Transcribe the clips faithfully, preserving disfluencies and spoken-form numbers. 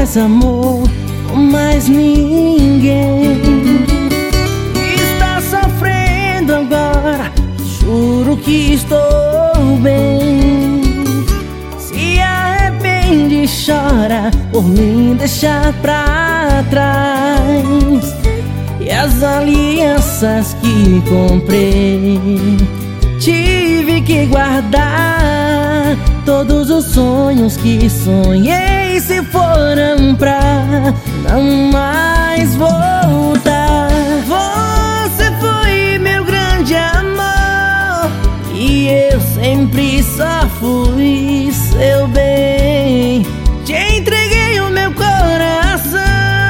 faz amor com mais ninguém. Está sofrendo agora, juro que estou bem. Se arrepende e chora por me deixar pra trás. E as alianças que comprei tive que guardar. Todos os sonhos que sonhei se foram pra não mais voltar. Você foi meu grande amor e eu sempre só fui seu bem. Te entreguei o meu coração.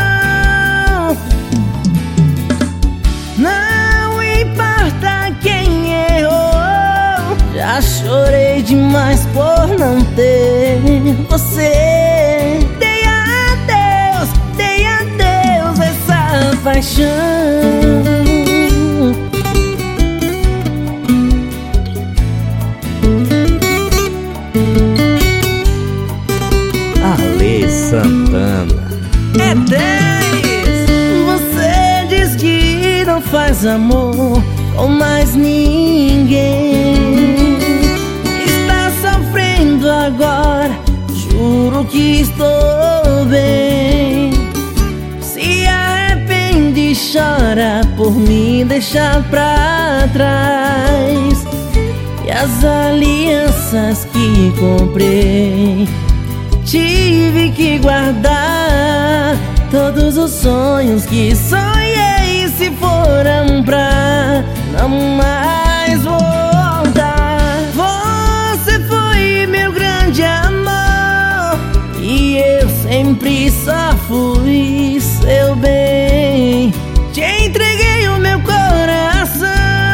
Não importa quem errou, já chorei demais por não ter você. Dei a Deus, dei a Deus essa paixão. Alê Santana. É dez. Você diz que não faz amor com mais ninguém. Está sofrendo agora, juro que estou bem. Se arrepende e chora por me deixar pra trás. E as alianças que comprei tive que guardar. Todos os sonhos que sonhei se foram pra não mais voltar. Você foi meu grande amor e eu sempre só fui seu bem. Te entreguei o meu coração.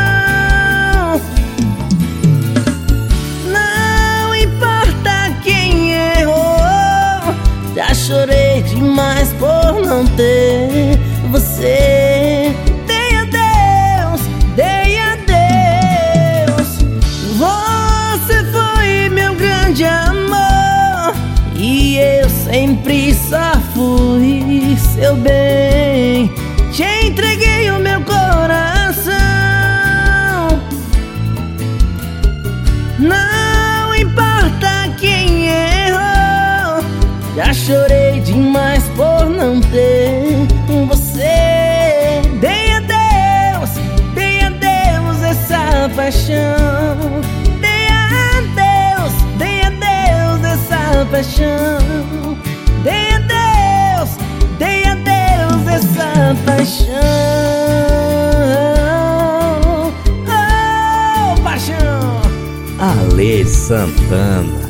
Não importa quem errou, já chorei demais por não ter você. Dei a Deus, dei a Deus. Você foi meu grande amor e eu sempre só fui seu bem. Te entreguei o meu coração. Não importa quem errou, já chorei demais por não ter você. Dei a Deus, dei a Deus essa paixão. Dei a Deus, dei a Deus essa paixão. Dei a Deus, dei a Deus essa paixão. Oh, paixão. Alê Santana.